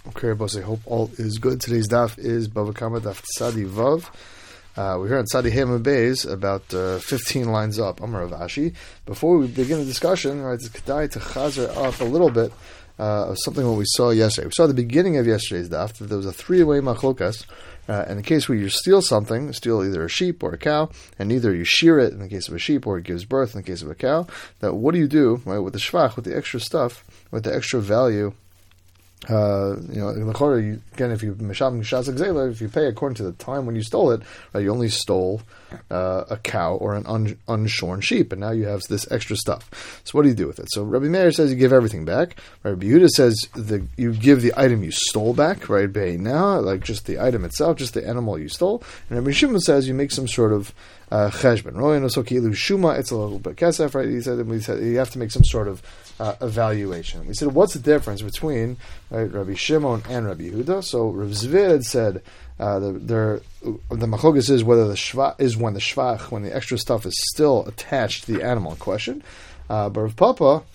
Okay, boss, I hope all is good. Today's daf is Bava Kama daf Tzadi Vav. We're here on Tzadi Hema Beis, about 15 lines up. I'm Rav Ashi. Before we begin the discussion, right, it's kedai to chazer up a little bit of something what we saw yesterday. We saw at the beginning of yesterday's daf that there was a three-way machlokas. In the case where you steal something, steal either a sheep or a cow, and either you shear it in the case of a sheep or it gives birth in the case of a cow, that what do you do, right, with the shvach, with the extra stuff, with the extra value? In the Chorah, again, if you if you pay according to the time when you stole it, right, you only stole a cow or an unshorn sheep, and now you have this extra stuff. So what do you do with it? So Rabbi Meir says you give everything back. Right? Rabbi Yehuda says you give the item you stole back, right? Now, like just the item itself, just the animal you stole. And Rabbi Shimon says you make some sort of cheshbon. Shuma, it's a little bit kesef, right? He said you have to make some sort of evaluation. We said, what's the difference between Rabbi Shimon and Rabbi Yehuda? So Rav Zvid had said the machlokas is whether the shvach is when the extra stuff is still attached to the animal in question. But Rav Papa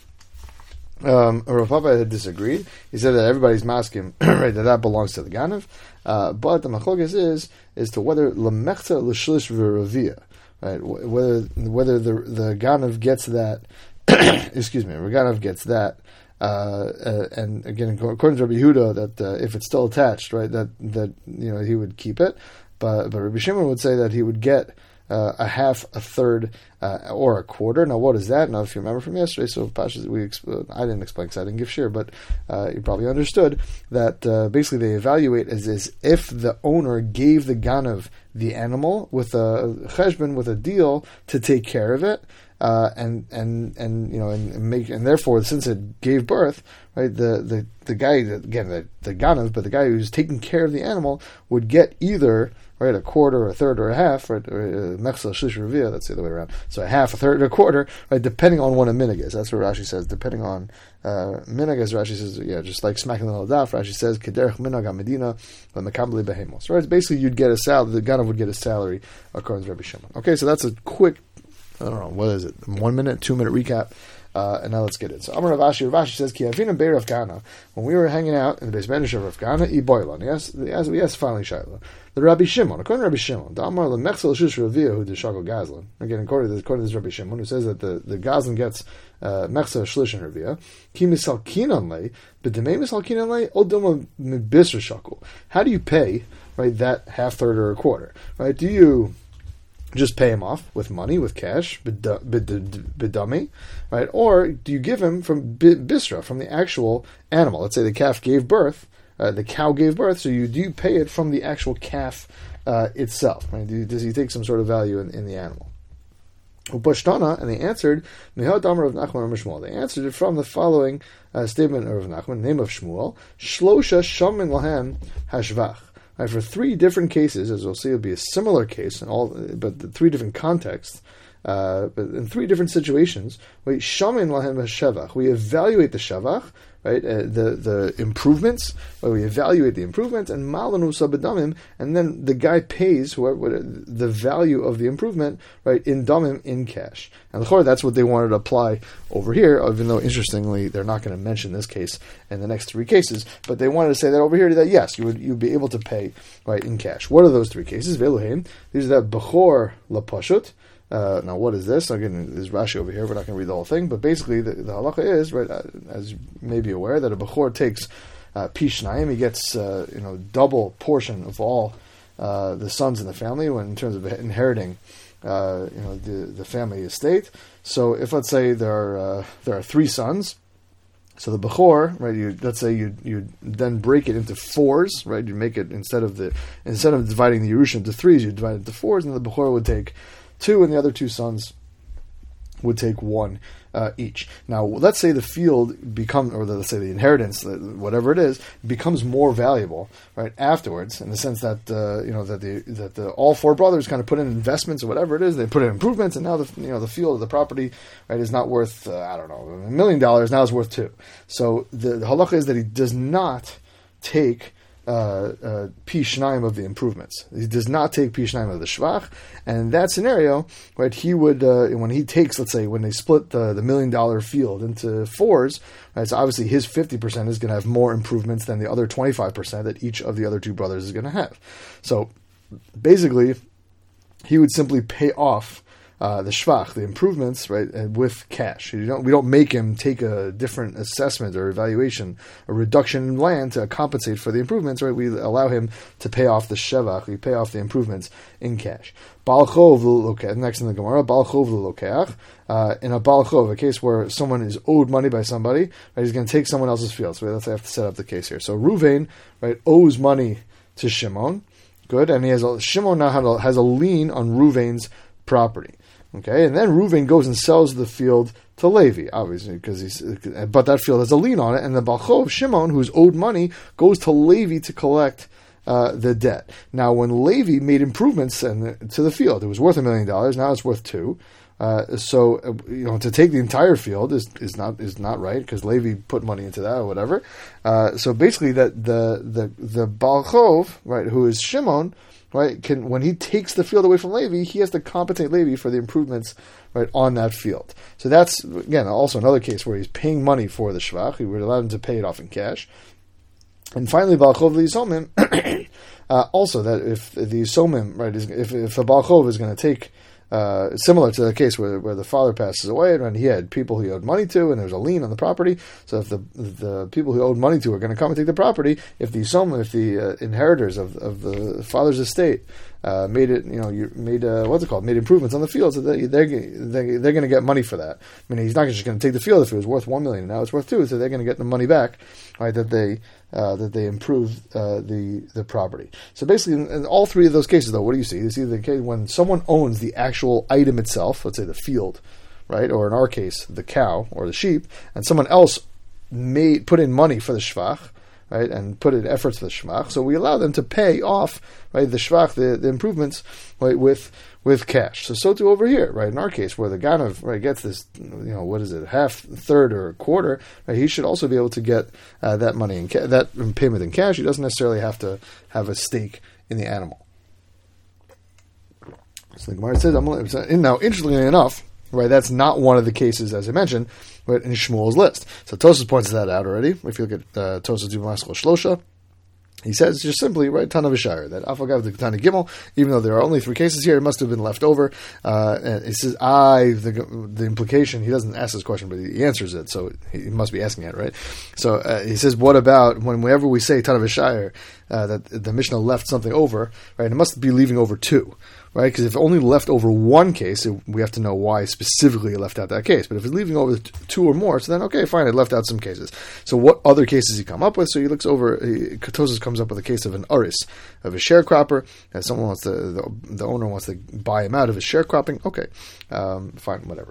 had disagreed. He said that everybody's masking right, that belongs to the ganav. But the machlokas is to whether lemechta l'shlish v'ravia, right? Whether the ganav gets that. Excuse me, Reganav gets that, and again, according to Rabbi Yehuda, that if it's still attached, right, that he would keep it, but Rabbi Shimon would say that he would get a half, a third, or a quarter. Now, what is that? Now, if you remember from yesterday, so Pashas, I didn't explain because I didn't give shir, but you probably understood that basically they evaluate as if the owner gave the ganav the animal with a cheshbon, with a deal to take care of it. And therefore, since it gave birth, right, the guy, again, the ganav, but the guy who's taking care of the animal would get either, right, a quarter, a third, or a half, right, mechsa shlish revia, that's the other way around. So a half, a third, or a quarter, right, depending on what a minig is. That's what Rashi says, depending on minig, as Rashi says, just like smacking the little daf, Rashi says, kederech minig ha-medina, v'mekabli behemos. Right, it's basically you'd get a salary, the ganav would get a salary according to Rabbi Shimon. Okay, so that's a quick, I don't know, what is it, 1 minute, 2 minute recap, and now let's get it. So Amar Rav Ashi says, Ki avina bei Rav Kahana, when we were hanging out in the base medrash of Rav Kahana, I boilan, we asked finally Shaila, the Rabbi Shimon, according to Rabbi Shimon, the Amar lemechsel shush ravia who deshakol gazlan, again, according to this Rabbi Shimon, who says that the gazlan gets mechsa shlish and ravia, ki misal kinan lei, but demei misal kinan lei, odoma mibisra shakul. How do you pay, right, that half, third, or a quarter, right? Do you just pay him off with money, with cash, bidami, right? Or do you give him from bisra, from the actual animal? Let's say the calf gave birth, the cow gave birth, so do you pay it from the actual calf itself? Right? Does he take some sort of value in the animal? Upashtana, and they answered, Mehad Amar of Nachman or Shmuel. They answered it from the following statement of Nachman, name of Shmuel, Shlosha Shamin Lahem Hashvach. Right, for three different cases, as we'll see, it'll be a similar case in all, but the three different contexts, but in three different situations. We shamin lahem shevach. We evaluate the shevach, right? The improvements. We evaluate the improvements, and malanu sabedamim, and then the guy pays the value of the improvement, right, in damim, in cash. And that's what they wanted to apply over here. Even though, interestingly, they're not going to mention this case in the next three cases, but they wanted to say that over here that yes, you'd be able to pay, right, in cash. What are those three cases? Veluhem. These are that bechor lapashut. Now, what is this? Again, there's Rashi over here. We're not going to read the whole thing, but basically, the halacha is, right, as you may be aware, that a bechor takes pishnayim. He gets double portion of all the sons in the family when in terms of inheriting the family estate. So, if let's say there are three sons. So the bechor, right? Let's say you then break it into fours, right? You make it instead of dividing the Yerusha into threes, you divide it into fours, and the bechor would take two, and the other two sons would take one each. Now, let's say the field let's say the inheritance, whatever it is, becomes more valuable, right, afterwards, in the sense that that all four brothers kind of put in investments or whatever it is, they put in improvements, and now the field or the property, right, is not worth $1 million, now it's worth $2. So the halacha is that he does not take pi shnaim of the improvements. He does not take pi shnaim of the shvach, and in that scenario, right, he would when he takes, let's say, when they split the $1 million field into fours, right, so obviously his 50% is going to have more improvements than the other 25% that each of the other two brothers is going to have. So basically, he would simply pay off the shvach, the improvements, right, with cash. We don't make him take a different assessment or evaluation, a reduction in land to compensate for the improvements, right? We allow him to pay off the shevach, we pay off the improvements in cash. Baal chov l'lokeach, next in the Gemara, Baal chov l'lokeach, in a Baal chov, a case where someone is owed money by somebody, right, he's going to take someone else's field. So let's have to set up the case here. So Ruvain, right, owes money to Shimon, good, and Shimon now has a lien on Ruvain's property. Okay, and then Reuven goes and sells the field to Levi, obviously, but that field has a lien on it, and the Baal chov, Shimon, who's owed money, goes to Levi to collect the debt. Now, when Levi made improvements to the field, it was worth $1 million. Now it's worth $2 million. So to take the entire field is not right, because Levi put money into that or whatever. So basically, that the Baal chov, right, who is Shimon, right, when he takes the field away from Levi, he has to compensate Levi for the improvements, right, on that field. So that's, again, also another case where he's paying money for the shvach. He would allow him to pay it off in cash. And finally, Baal chov l'yisomim, also that if the yisomim, right, if the Baal chov is going to take, similar to the case where the father passes away and he had people he owed money to and there was a lien on the property, so if the people who owed money to are going to come and take the property, if the inheritors of the father's estate made improvements on the field, so they're going to get money for that. I mean, he's not just going to take the field if it was worth $1 million, now it's worth $2 million, so they're going to get the money back, right, that they improved the property. So basically, in all three of those cases, though, what do you see? You see the case when someone owns the actual item itself, let's say the field, right, or in our case, the cow or the sheep, and someone else put in money for the shvach, right, and put in efforts for the shvach. So we allow them to pay off, right, the shvach, the improvements, right, with cash. So too over here, right, in our case, where the ganav, right, gets this, what is it, half, third, or a quarter, right, he should also be able to get that money that payment in cash. He doesn't necessarily have to have a stake in the animal. So the Gemara says, now, interestingly enough, right, that's not one of the cases, as I mentioned, right, in Shmuel's list. So Tosfos points that out already. If you look at Tosfos Dumaskal Shlosha, he says just simply, right, Tana V'Shayr, that Afagav the Tana Gimel, even though there are only 3 cases here, it must have been left over. And it says, the implication, he doesn't ask this question, but he answers it, so he must be asking it, right? So he says, what about whenever we say Tana V'Shayr, that the Mishnah left something over, right, it must be leaving over 2. Right, because if it only left over one case, we have to know why specifically it left out that case. But if it's leaving over 2 or more, so then okay, fine, it left out some cases. So what other cases he come up with? So he looks over. Tosfos comes up with a case of an aris, of a sharecropper, and someone wants the owner wants to buy him out of his sharecropping. Okay, fine, whatever.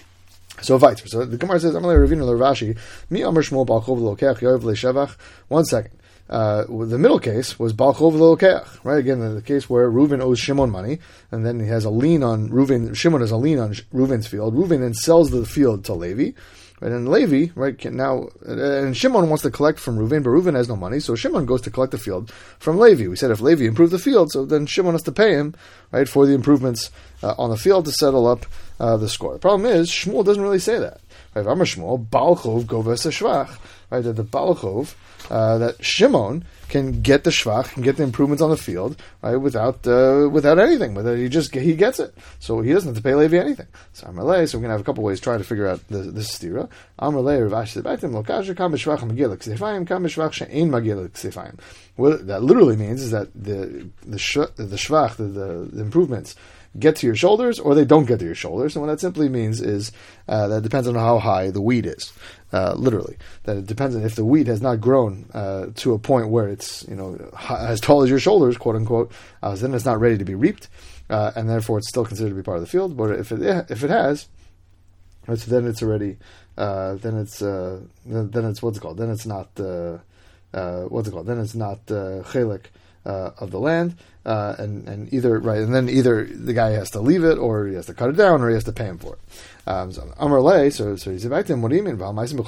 So weiter. So the Gemara says, "Amalei Ravina L'Ravashi, mi Amar Shmuel Baal chov l'lokeach Yoav leShevach." 1 second. The middle case was Baal chov l'lokeach, right? Again, the case where Reuven owes Shimon money, and then he has a lien on Reuven. Shimon has a lien on Reuven's field. Reuven then sells the field to Levi, right? And Levi, right, and Shimon wants to collect from Reuven, but Reuven has no money, so Shimon goes to collect the field from Levi. We said if Levi improved the field, so then Shimon has to pay him, right, for the improvements on the field to settle up the score. The problem is Shmuel doesn't really say that. Right? Amar Shmuel, Baal chov goves shvach, right? That the Baal chov, that Shimon can get the shvach, can get the improvements on the field, right, without anything. He gets it, so he doesn't have to pay Levi anything. So Amalei, so we're gonna have a couple ways trying to figure out this stira. Amalei Rav Ashi said back to him, lo kasher kam b'shvach magil ksefayim kam b'shvach she'ein magil ksefayim. What that literally means is that the shvach, the improvements, get to your shoulders or they don't get to your shoulders. And what that simply means is that depends on how high the weed is. Literally, that it depends on if the wheat has not grown to a point where it's as tall as your shoulders, quote unquote. Then it's not ready to be reaped, and therefore it's still considered to be part of the field. But if it has, right, so then it's already then it's what's it called? Then it's not what's it called? Then it's not chelik of the land, and either then either the guy has to leave it, or he has to cut it down, or he has to pay him for it. So Amar Lei, so he said back to him, what do you mean? But we see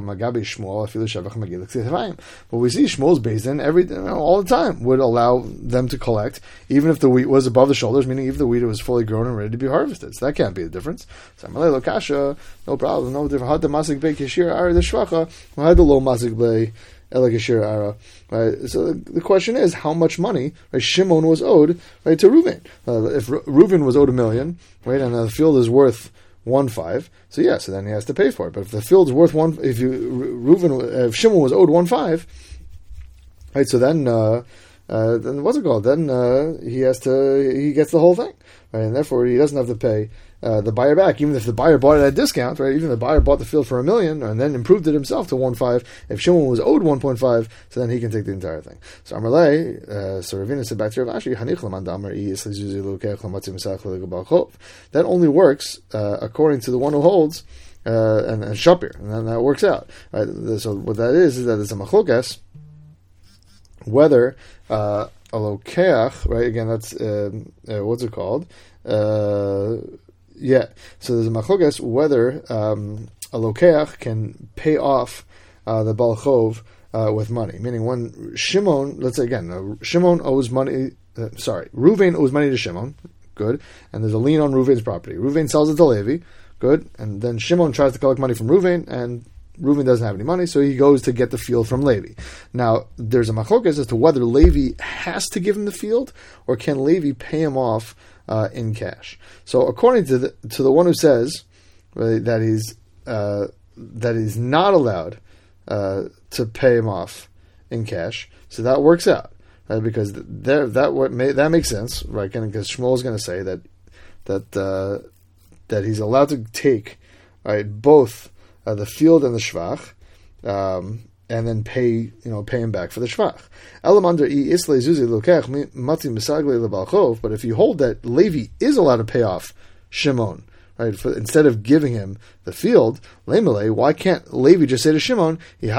Shmuel's Beis Din all the time would allow them to collect, even if the wheat was above the shoulders, meaning if the wheat was fully grown and ready to be harvested. So that can't be the difference. So Amar Lei Lokasha, no problem, no different. Had the masik bei kishir ara the shvacha, had the low masik bei Elakashir Ara. Right? So the question is, how much money, right, Shimon was owed, right, to Reuven? If Reuven was owed $1 million, right, and the field is worth 1.5, so then he has to pay for it. But if the field's worth if Shimon was owed 1.5, right, so then what's it called? Then he gets the whole thing, right, and therefore he doesn't have to pay the buyer back, even if the buyer bought it at a discount, right? Even if the buyer bought the field for $1 million and then improved it himself to 1.5. If Shimon was owed 1.5, so then he can take the entire thing. So Amarlei, so Ravina said back to Rav Ashi, that only works according to the one who holds and Shapir, and then that works out, right? So what that is that it's a machlokas whether a lokeach, right? Again, that's what's it called? So there's a machlokas whether a lokeach can pay off the balchov with money. Meaning, when Shimon, let's say again, Shimon owes money. Reuven owes money to Shimon. Good, and there's a lien on Reuven's property. Reuven sells it to Levi. Good, and then Shimon tries to collect money from Reuven, and Reuven doesn't have any money, so he goes to get the field from Levi. Now, there's a machlokas as to whether Levi has to give him the field, or can Levi pay him off in cash. So, according to the one who says that he's not allowed to pay him off in cash, so that works out, right? Because that makes sense, right? Because Shmuel is going to say that he's allowed to take, right, both the field and the shvach, and then pay him back for the shvach. But if you hold that Levi is allowed to pay off Shimon, right, instead of giving him the field, why can't Levi just say to Shimon, well,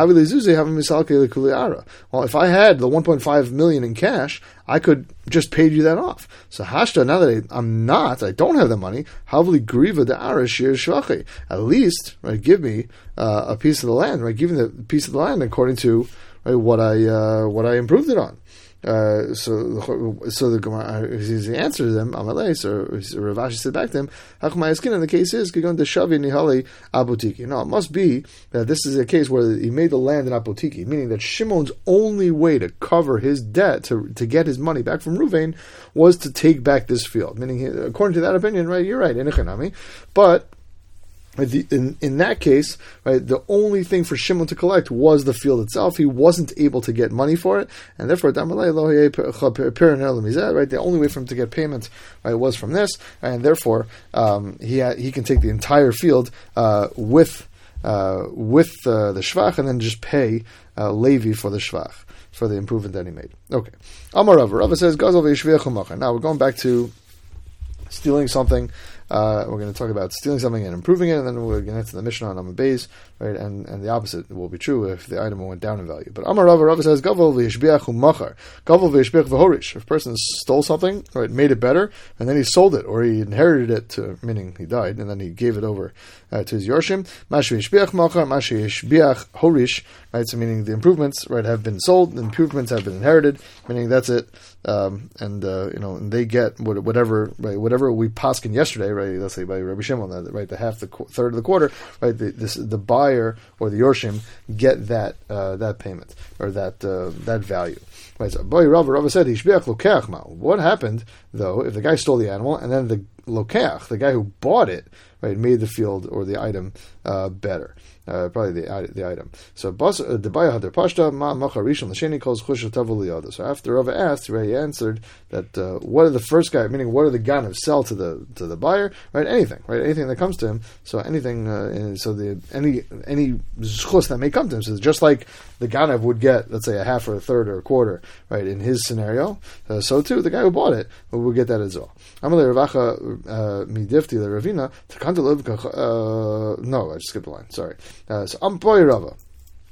if I had the 1.5 million in cash, I could just pay you that off. So Hashta, now that I don't have the money, Havli Griva de Arashir Shvachi. At least, right, give me a piece of the land, right? Give me the piece of the land according to, right, what I improved it on. So the Gemara, he answers them, Amalei, so Rav Ashi said back to him, and the case is, now it must be that this is a case where he made the land in Apotiki, meaning that Shimon's only way to cover his debt, to get his money back from Reuven, was to take back this field. Meaning, according to that opinion, right, you're right, but in that case, right, the only thing for Shimon to collect was the field itself. He wasn't able to get money for it, and therefore, right, the only way for him to get payment, right, was from this, and therefore he can take the entire field with the shvach, and then just pay Levi for the shvach, for the improvement that he made. Okay, Amar Rava says, now we're going back to stealing something. We're going to talk about stealing something and improving it, and then we're going to get to the Mishnah on Amar Beis, right? And the opposite will be true if the item went down in value. But Amar Rava says, Gaval v'yishbiach u'machar. Gaval v'yishbiach v'horish. If a person stole something, right, made it better, and then he sold it, or he inherited it, meaning he died, and then he gave it over to his Yorshim. Mashi yishbiach machar, mashi yishbiach horish, right? So meaning the improvements, right, have been sold, the improvements have been inherited, meaning that's it. And they get whatever we paskin yesterday, right? Let's say by Rabbi Shimon, right? The half, the third of the quarter, right? The buyer or the Yorshim get that payment or that value, right? So Rava said, "Hishbiach lokeach ma." What happened though if the guy stole the animal and then the lokeach, the guy who bought it, right, made the field or the item better? Probably the item. So Debaya Hadar Pashta Ma Macharishon Lasheni calls Chushatavu Liyada. So after Rava asked, right, he answered that what are the first guy, meaning what are the ganav sell to the buyer, right? Anything that comes to him. So anything, any zchus that may come to him. So just like the ganav would get, let's say, a half or a third or a quarter, right? In his scenario, so too the guy who bought it will get that as well. Amalei Ravacha midifti leRavina takanta lev. No, I just skipped the line. Sorry. So Ampoy Rava.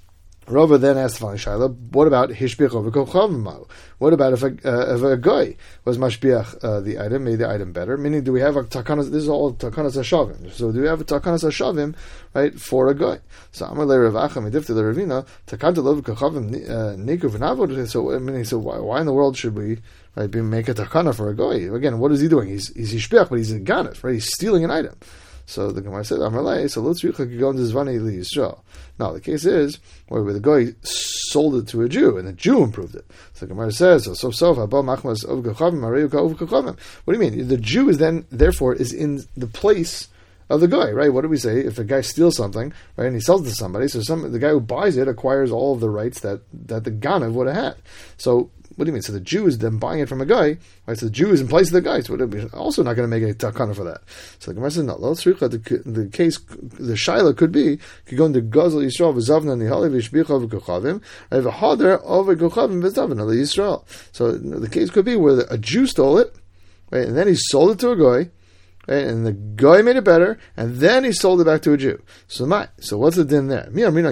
Rava then asked the following shaila: what about hishbiach over kochavim? What about if a guy was mashbiach the item, made the item better? Meaning, do we have a takanas? This is all takanas hashavim. So, do we have a takanas hashavim, right, for a guy? So, Amar le Rav Acha midifti le Ravina takanta lov kochavim niku v'navod. So, I mean, so why in the world should we, right, make a takana for a guy? Again, what is he doing? He's hishbiach, but he's a ganef, right? He's stealing an item. So the Gemara said, "Amalei." So let's go into Zvani li Yisrael. Now the case is where the guy sold it to a Jew, and the Jew improved it. So the Gemara says, "So abba machmas of gachavim areuka of gachavim." What do you mean? The Jew is then therefore is in the place of the guy, right? What do we say if a guy steals something, right, and he sells it to somebody? So the guy who buys it acquires all of the rights that the ganav would have had. So. What do you mean? So the Jew is then buying it from a guy, right? So the Jew is in place of the guy, so we're also not going to make a takana for that. So the Gemara says, no, the case, the shaila could be, could go into Gazel Yisrael, v'zavna nihali v'shbicha v'gochavim, and v'hader over gochavim v'zavna Yisrael. So the case could be where a Jew stole it, right, and then he sold it to a guy, right, and the guy made it better, and then he sold it back to a Jew. So what's the din there?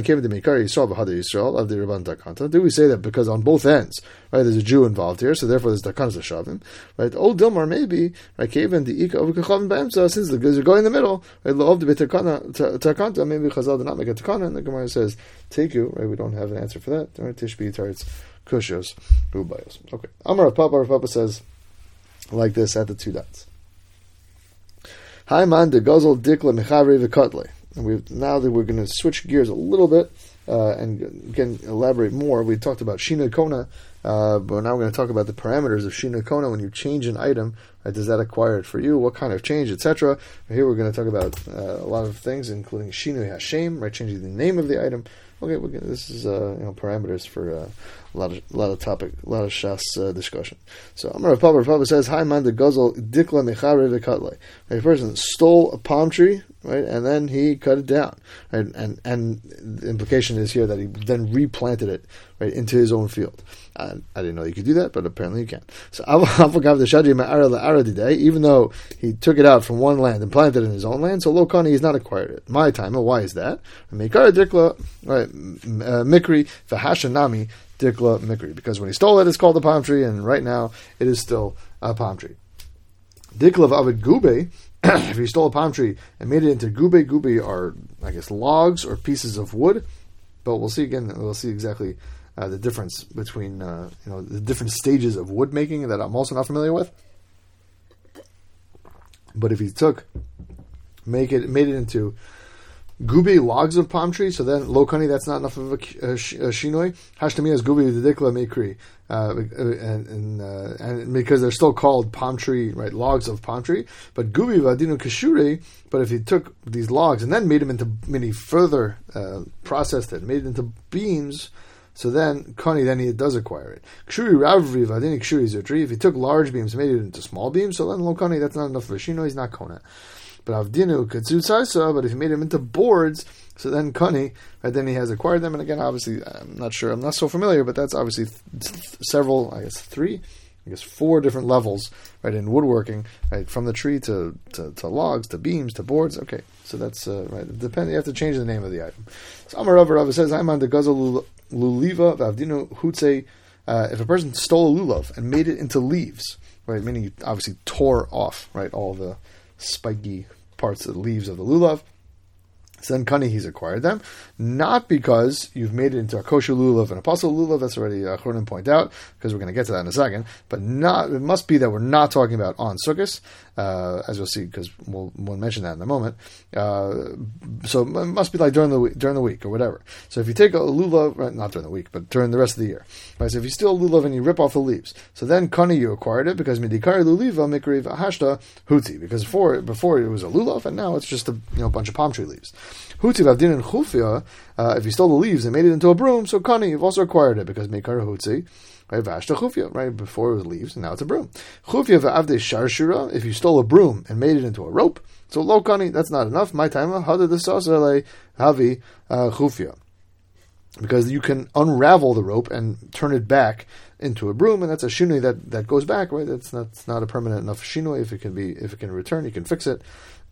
Do we say that because on both ends, right, there's a Jew involved here, so therefore there's takanas hashavim, right? Old Dilmar maybe, right, since there's a guy in the middle, right, maybe Chazal did not make a takana, and the Gemara says, take you, right, we don't have an answer for that. Tishbi tarts kushos ubayos. Okay. Amar Papa says like this at the two dots. Hi man de Gazel dikla mechavri v'katle. And now that we're going to switch gears a little bit and again elaborate more. We talked about Shina Kona, but now we're going to talk about the parameters of Shina Kona when you change an item. Right, does that acquire it for you? What kind of change, etc. Here we're going to talk about a lot of things, including Shinu Hashem, right, changing the name of the item. Okay, this is parameters for a lot of topic, a lot of shas discussion. So Amar Rav Papa says, "Hi man, the Gazel dikla mechare v'katle." A person stole a palm tree, right, and then he cut it down, right, and the implication is here that he then replanted it, right, into his own field. I didn't know you could do that, but apparently you can. So even though he took it out from one land and planted it in his own land, so lo kani, he's not acquired it. My time, why is that? Mikra dikla, right, mikri v'hashanami dikla mikri, because when he stole it, it's called a palm tree, and right now it is still a palm tree. Dikla v'avid gube. If he stole a palm tree and made it into gube, gube are, I guess, logs or pieces of wood, but we'll see again. We'll see exactly the difference between the different stages of wood making that I'm also not familiar with. But if he made it into gube, logs of palm tree, so then lokani, that's not enough of a shinoi. Hashtami is gube dedikla mekri, and because they're still called palm tree, right, logs of palm tree. But gube vadinu kashure. But if he took these logs and then made them into many further processed it, made it into beams, so then kani, then he does acquire it. Kshuri ravri vadini kshuri zutri. If he took large beams and made it into small beams, so then lokani, that's not enough for a shino. He's not kona. But avdinu katsutsaisa. But if he made them into boards, so then kani, right, then he has acquired them. And again, obviously, I'm not so familiar, but that's obviously several, I guess 4 different levels, right, in woodworking, right, from the tree to logs, to beams, to boards. Okay, so that's right. You have to change the name of the item. So Amar Rav says, "I'm on the Gazel luliva v'avdinu hutze." If a person stole a lulav and made it into leaves, right, meaning you obviously tore off, right, all the spiky parts of the leaves of the lulav, so then kani, he's acquired them, not because you've made it into a kosher lulav and a pasul lulav. That's already Achronim point out, because we're going to get to that in a second. But it must be that we're not talking about on Sukkos, as you'll see, because we'll mention that in a moment. So it must be like during the week or whatever. So if you take a lulav, right, not during the week, but during the rest of the year, right? So if you steal a lulav and you rip off the leaves, so then kani, you acquired it, because midikari luliva mikri v'hashta huti, because before it was a lulav and now it's just a bunch of palm tree leaves. Huti v'avdin and chufia. If you stole the leaves and made it into a broom, so kani, you've also acquired it, because mikar hutzi, right, vashta chufia, right, before it was leaves and now it's a broom. Chufia v'avde sharshura. If you stole a broom and made it into a rope, so lo kani, that's not enough. My time hada desasale havi chufia, because you can unravel the rope and turn it back into a broom, and that's a shinui that goes back, right? That's not a permanent enough shinui. If it can return, you can fix it.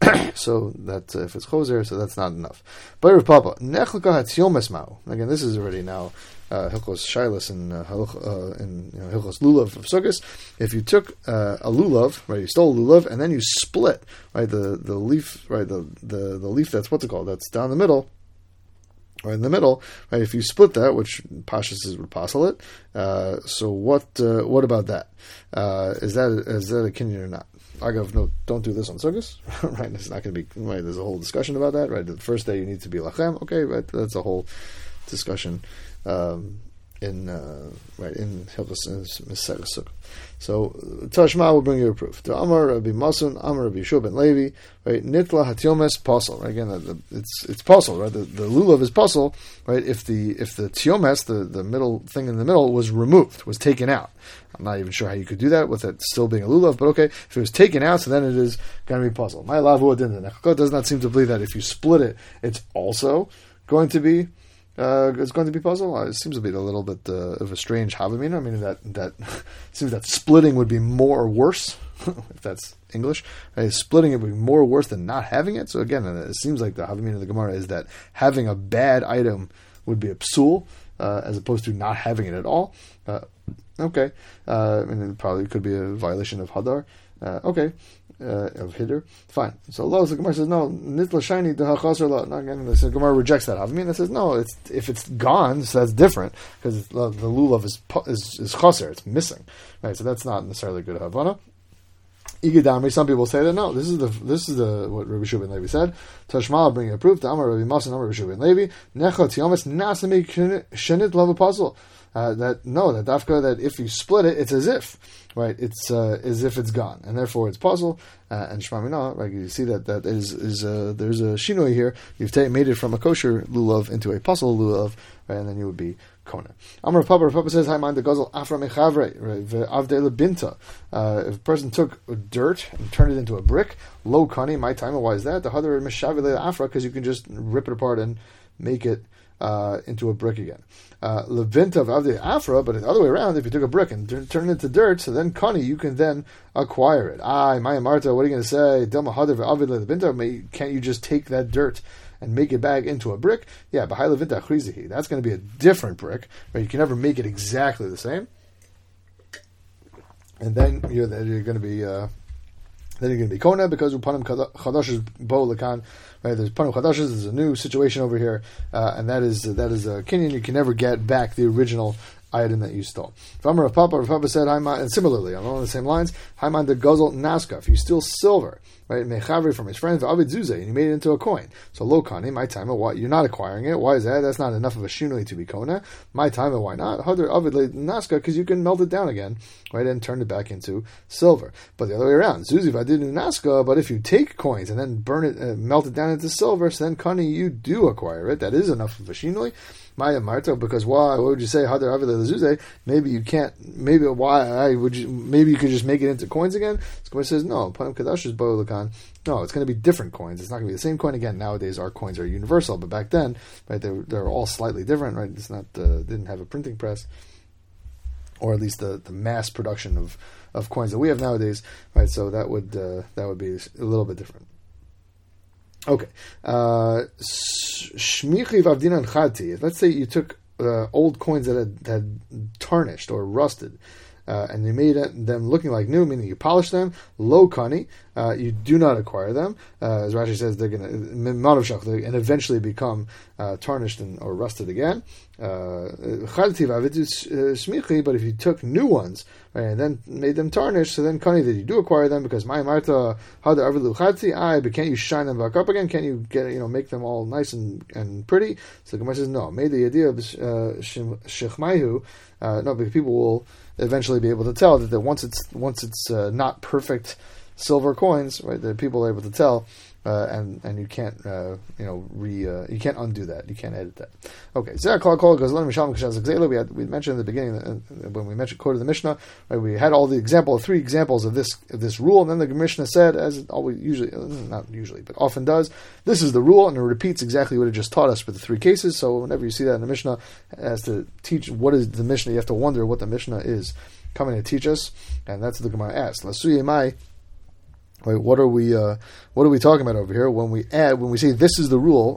So that if it's choser, so that's not enough. But Rav Papa, nechlaka hatiomes mao. Again, this is already now hilchos shilas and hilchos lulav of sukkos. If you took a lulav, right, you stole a lulav, and then you split, right, the leaf, right, the leaf that's what's it called? That's down the middle. Right in the middle, right? If you split that, which Pashas is repostle it, so what about that? Is that a kinyan or not? Agav, no, don't do this on Sukkos, right? It's not going to be right. There's a whole discussion about that, right? The first day you need to be lachem, okay, right? That's a whole discussion in Hilchos Mesechus Sukkah. So Tashma will bring you a proof. The Amar Rabbi Masun, Amar Rabbi Yeshua ben Levi, right? Nitla hatiomes pasal. Right? Again, it's pasal, right? The lulav is pasal, right? If the tiomes, the middle thing in the middle, was removed, was taken out. I'm not even sure how you could do that with it still being a lulav, but okay, if it was taken out, so then it is going to be pasal. My lavu adin does not seem to believe that if you split it, it's also going to be. It's going to be puzzle. It seems to be a little bit of a strange havamina. I mean, that seems that splitting would be more or worse, if that's English. Right? Splitting it would be more or worse than not having it. So again, it seems like the havamina of the Gemara is that having a bad item would be a psul, as opposed to not having it at all. Okay, and it probably could be a violation of hadar. Okay. Of Hiddur, fine. So Allah, the Gemara says no. Nitla shiny dehachasar la. Again, the Gemara rejects that. Havamina says no. If it's gone, so that's different because the lulav is chaser. It's missing, right? So that's not necessarily good havana. Igidami. Some people say that no. This is the what Rabbi Yeshua ben Levi said. Tashma bring a proof. Amar Rabbi Masan, Amar Rabbi Yeshua ben Levi. Nechot yomes nasami shenit lava puzzle. That dafka that if you split it, it's as if. Right, it's as if it's gone, and therefore it's puzzle. And shmamina, right? You see that is there's a shinoi here. You've made it from a kosher lulav into a puzzle lulav, right? And then you would be kona. Amar Papa says, "Hi, man, the gazel afra mechavre, right? Avde lebinta." If a person took dirt and turned it into a brick, lo kani, my time. Why is that? The hadar meshavile afra, because you can just rip it apart and make it into a brick again. Levinta of Avdi Afra, but the other way around, if you took a brick and turned it into dirt, so then Kani, you can then acquire it. Maya Marta, what are you going to say? Can't you just take that dirt and make it back into a brick? Yeah, Bahai Levinta Chrizihi. That's going to be a different brick, right? You can never make it exactly the same. And then you're going to be kona because upanim chadashes bo lekan. Right, there's panim chadashes. There's a new situation over here, and that is a kinyan. You can never get back the original item that you stole. Rav Papa said, and similarly along the same lines, Haiman de Guzzle Naska. If you steal silver, right, mechavri from his friend, Avid Zuze, and you made it into a coin. So lo kani, my time, why you're not acquiring it? Why is that? That's not enough of a shinui to be kona. My time, why not? Hadar Avid Naska, because you can melt it down again, right, and turn it back into silver. But the other way around, Zuzi Vadinu Naska. But if you take coins and then burn it, melt it down into silver, so then kani, you do acquire it. That is enough of a shinui. Maya Marta, because why? What would you say? Hadar Avid Lezuze? Maybe you can't. Maybe why would you? Maybe you could just make it into coins again. So it says no. Panim Kadash is Bo Lakan. No, it's going to be different coins. It's not going to be the same coin again. Nowadays, our coins are universal, but back then, right, they're all slightly different. Right, it's not didn't have a printing press, or at least the mass production of coins that we have nowadays. Right, so that would be a little bit different. Okay. Shmichi vavdinan chati. Let's say you took old coins that had tarnished or rusted, and you made them looking like new, meaning you polish them. Lo kani, you do not acquire them. As Rashi says, they're going to and eventually become tarnished or rusted again. But if you took new ones, right, and then made them tarnished, so then kani that you do acquire them because my marta hada avelu chati. But can't you shine them back up again? Can't you make them all nice and pretty? So the Gemara says no. Made the idea of shechmaihu. No, because people will eventually be able to tell that once it's not perfect silver coins, right? That people are able to tell, and you can't you can't undo that. You can't edit that. Okay, so we mentioned in the beginning when we quoted the Mishnah, right? We had all the three examples of this rule, and then the Mishnah said, as it always not usually, but often does, this is the rule, and it repeats exactly what it just taught us for the three cases. So whenever you see that in the Mishnah, as to teach what is the Mishnah, you have to wonder what the Mishnah is coming to teach us, and that's what the Gemara asks. Right, what are we talking about over here when we say this is the rule?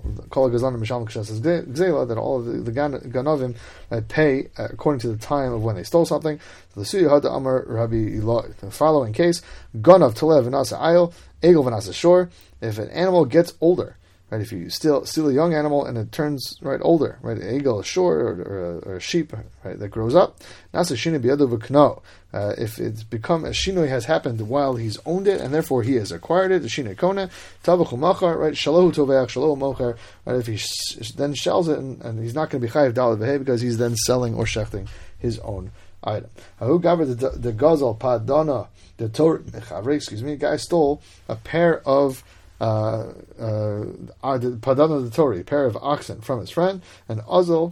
That all of the ganavim pay according to the time of when they stole something. The following case: ganav telev v'nasa ayil, egel v'nasa shor. If an animal gets older, right? If you steal a young animal and it turns older, right? An egel, a shor, or a sheep, right, that grows up. Nasa shina biyadu v'kno. If it's become a shinoi has happened while he's owned it and therefore he has acquired it, the shinoi kona tabachu machar, right? Shalohu toveach shalohu mochar, right? If he then sells it and he's not going to be chayiv daled v'hei because he's then selling or shechting his own item. Hahu gaver the gazal padana the Torah excuse me, a guy stole a pair of padana the Torah, a pair of oxen from his friend, and Azal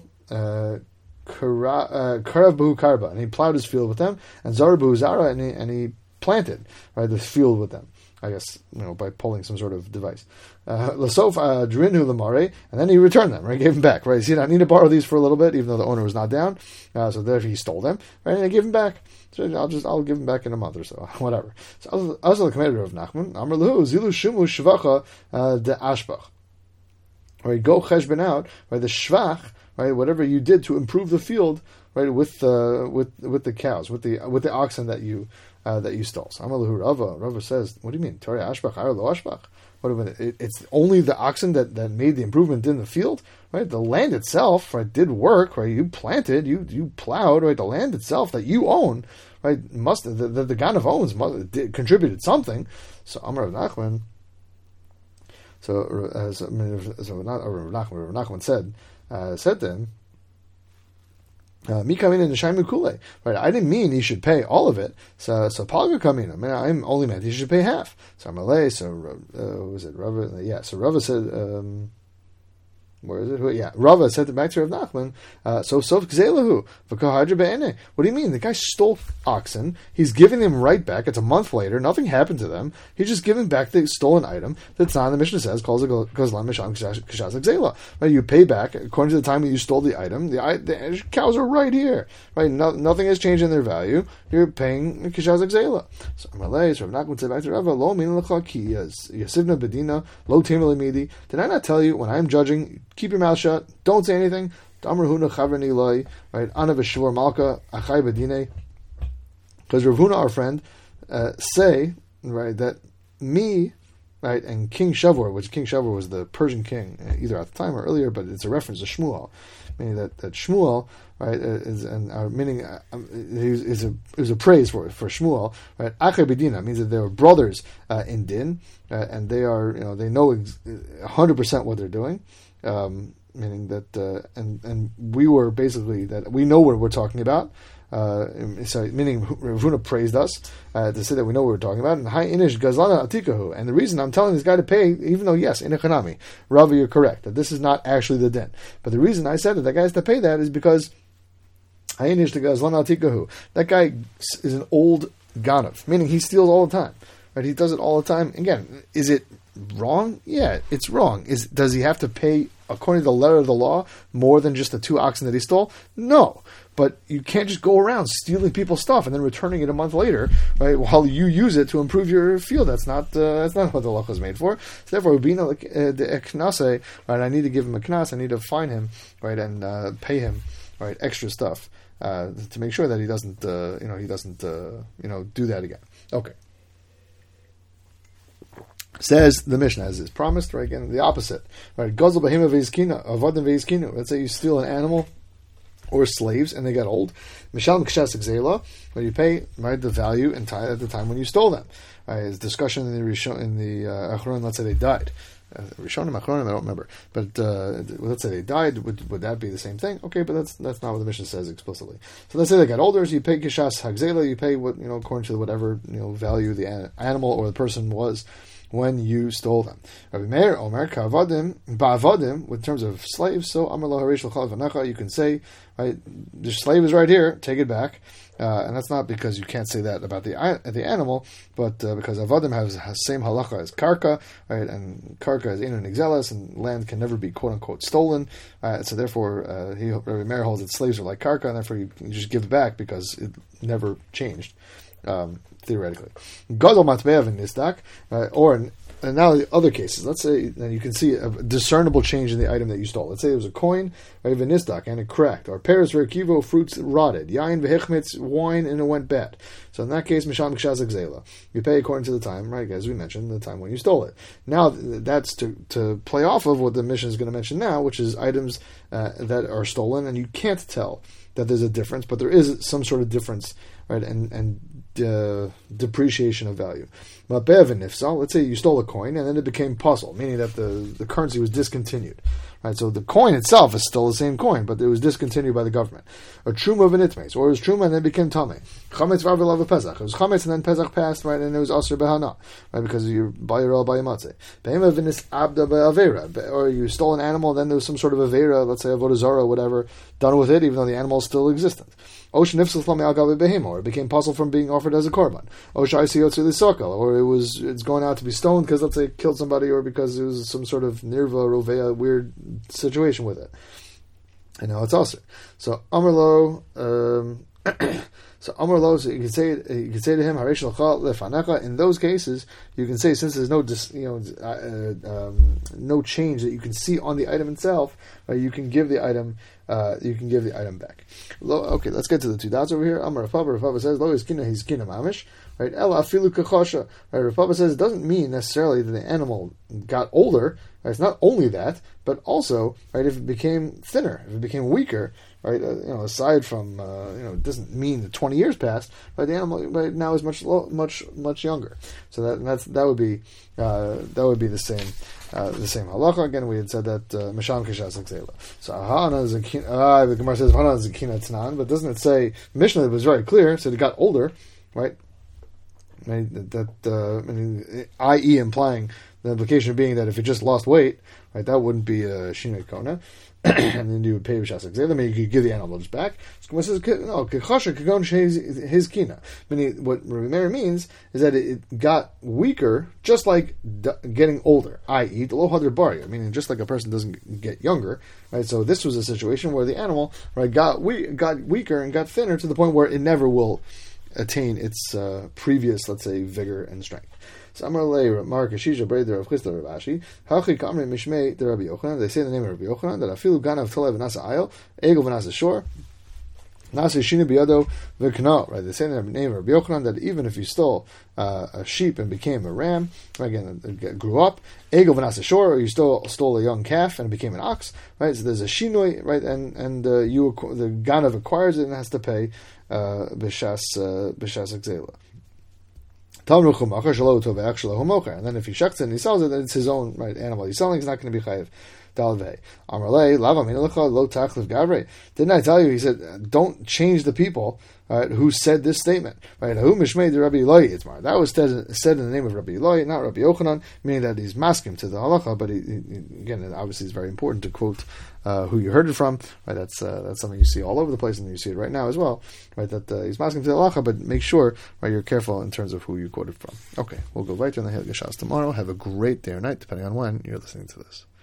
Karabu Karba, and he plowed his field with them, and Zarabu Zara, and he planted the field with them. I guess by pulling some sort of device. Lasof Drinhu Lamare, and then he returned them, right? Gave them back, right? See, I need to borrow these for a little bit, even though the owner was not down. So there he stole them, right? And I gave them back. So I'll give them back in a month or so, whatever. So also the commander of Nachman, Amr Lahu Zilu Shimu Shvacha de Ashbach. Right, go cheshbon out, right? The shvach, right? Whatever you did to improve the field, right? With the cows, with the oxen that you stole. So Amalahu Rava says, what do you mean? Torah ashbach, lo ashbach. What do you mean? It's only the oxen that made the improvement in the field, right? The land itself, right, did work, right? You planted, you plowed, right? The land itself that you own, right? The Ganav owns contributed something. So Amar Nachman. So Nachman said to him, right? I didn't mean he should pay all of it. So Palga Kamina. I mean, I'm only meant he should pay half. So Amalei. So was it Rava? Yeah. So Rava said. Where is it? Yeah, Rava said back to Rav Nachman. So sof gzelahu v'kahadra be'ene. What do you mean? The guy stole oxen. He's giving them right back. It's a month later. Nothing happened to them. He's just giving back the stolen item. That's not the Mishnah says calls it gozlan misham kashas gzela. Right? You pay back according to the time when you stole the item. The cows are right here. Right? Nothing has changed in their value. You're paying kashas gzela. So Amalei, so Rav Nachman said back to Rava, lo min l'chaki yasivna bedina lo timel midi. Did I not tell you when I'm judging? Keep your mouth shut. Don't say anything. Right? Ana v'shvor malka achai b'dinei. Because Rav Huna, our friend, say that me, right, and King Shavor, which King Shavor was the Persian king, either at the time or earlier, but it's a reference to Shmuel, meaning that Shmuel, right, is meaning is a praise for Shmuel, right? Achai b'dina means that they were brothers in din, and they are they know 100% what they're doing. Meaning that, and we were basically that we know what we're talking about. So meaning Rav Huna praised us to say that we know what we're talking about. And hi inish gazlana atikahu. And the reason I'm telling this guy to pay, even though yes, in Echanami, Rava, you're correct that this is not actually the din. But the reason I said that guy has to pay that is because hi inish gazlana atikahu. That guy is an old ganav, meaning he steals all the time. Right? He does it all the time. Again, is it wrong? Yeah, it's wrong. Does he have to pay, according to the letter of the law, more than just the 2 oxen that he stole? No. But you can't just go around stealing people's stuff and then returning it a month later, right? While you use it to improve your field. That's not what the law was made for. So therefore, being the eknase, right? I need to give him a knas. I need to fine him, right, and pay him, right, extra stuff to make sure that he doesn't, do that again. Okay. Says the Mishnah, as is promised, right? Again, the opposite, right? Gazel behema veizkina, avodim veizkinu. Let's say you steal an animal or slaves and they get old. Mishal m'kshas gzela, where you pay, right, the value and tie at the time when you stole them. There's discussion in the Achron. Let's say they died. Rishonim, Achronim, I don't remember. But let's say they died. Would that be the same thing? Okay, but that's not what the Mishnah says explicitly. So let's say they got older. So you pay kishas hagzela. You pay what according to whatever value the animal or the person was when you stole them. Rabbi Meir Omer Kavadim Ba'avadim, with terms of slaves. So Amar Lo Harish L'Chalav V'Necha, you can say, right, the slave is right here, take it back. And that's not because you can't say that about the animal, but because Avadim has same halacha as karka, right? And karka is inu nigzelas, and land can never be quote unquote stolen. So therefore, Rabbi Meir holds that slaves are like karka, and therefore you just give it back because it never changed. theoretically. Gadol matbea v'nisdak, and now the other cases. Let's say then you can see a discernible change in the item that you stole. Let's say it was a coin, right, v'nisdak, and it cracked, or pears v'rekivo, fruits rotted, yain v'hechmitz, wine, and it went bad. So in that case, misham kshazak zela. You pay according to the time, right, as we mentioned, the time when you stole it. Now that's to play off of what the Mishnah is going to mention now, which is items that are stolen, and you can't tell that there's a difference, but there is some sort of difference, right, and depreciation of value. Let's say you stole a coin and then it became puzzle, meaning that the currency was discontinued. Right, so the coin itself is still the same coin, but it was discontinued by the government. A truma v'nitmes, or it was truma and then it became tamei. Chametz v'avelav pesach. It was chametz and then pesach passed, right, and it was aser behana, right, because you're bayirah bayimatzeh. Behema v'nis abda be'avera, or you stole an animal, then there was some sort of avera, let's say avodah zarah or whatever, done with it, even though the animal is still existent. Or it became puzzle from being offered as a korban. Or it's going out to be stoned because, let's say, it killed somebody, or because there was some sort of nirva, rovea, weird situation with it. And now it's also. So Amarlo, so you can say to him, Harish l'cha lefanecha. In those cases, you can say, since there's no change that you can see on the item itself, you can give the item. You can give the item back. Okay, let's get to the two dots over here. Amar Rav Papa says, "Lo iskina his kina mamish." Right? Ela afilu kachosha. Right? Rav Papa says it doesn't mean necessarily that the animal got older. Right? It's not only that, but also, right, if it became thinner, if it became weaker. Right? Aside from it doesn't mean that 20 years passed, but the animal right now is much younger. So that would be the same. The same halacha. Again, we had said that misham kishas zela. So the Gemara says hana zekina tnan, but doesn't it say Mishnah? It was very clear. Said it got older, right? I.e. implying the implication being that if it just lost weight, right, that wouldn't be a shinoi kona. And then you would pay b'shas zela. Meaning you could give the animal just back. So says no, kechasha kagon his kina. Meaning what Rabbi Meir means is that it got weaker, just like getting older. I.e. the lo hadar baria, meaning just like a person doesn't get younger. Right. So this was a situation where the animal, right, got weaker and got thinner to the point where it never will attain its previous, let's say, vigor and strength. Samar lei Mark Ashisha Breder of Chisda Ravashi. Hachi Kamri Mishmei the Rabbi Yochanan. They say the name of Rabbi Yochanan that Afilu Ganav Telev Nasa Ayel Egel V'Nasa Shor Nasa Shina Biyado V'Kna. Right. They say the name of Rabbi Yochanan that even if you stole a sheep and became a ram, again it grew up, Egel V'Nasa Shor, or you stole a young calf and it became an ox. Right. So there's a shinoi, right, and the Ganav acquires it and has to pay b'shas exela. And then if he shucks it and he sells it, then it's his own right animal he's selling. He's not going to be chayiv. Didn't I tell you? He said, don't change the people who said this statement. Right? That was said in the name of Rabbi Eloi, not Rabbi Yochanan, meaning that he's masking to the halacha. But again, obviously, it's very important to quote who you heard it from. Right? That's something you see all over the place, and you see it right now as well. Right? That he's masking to the halacha, but make sure, right, you're careful in terms of who you quoted from. Okay, we'll go right to the Hilgah Shas tomorrow. Have a great day or night, depending on when you're listening to this.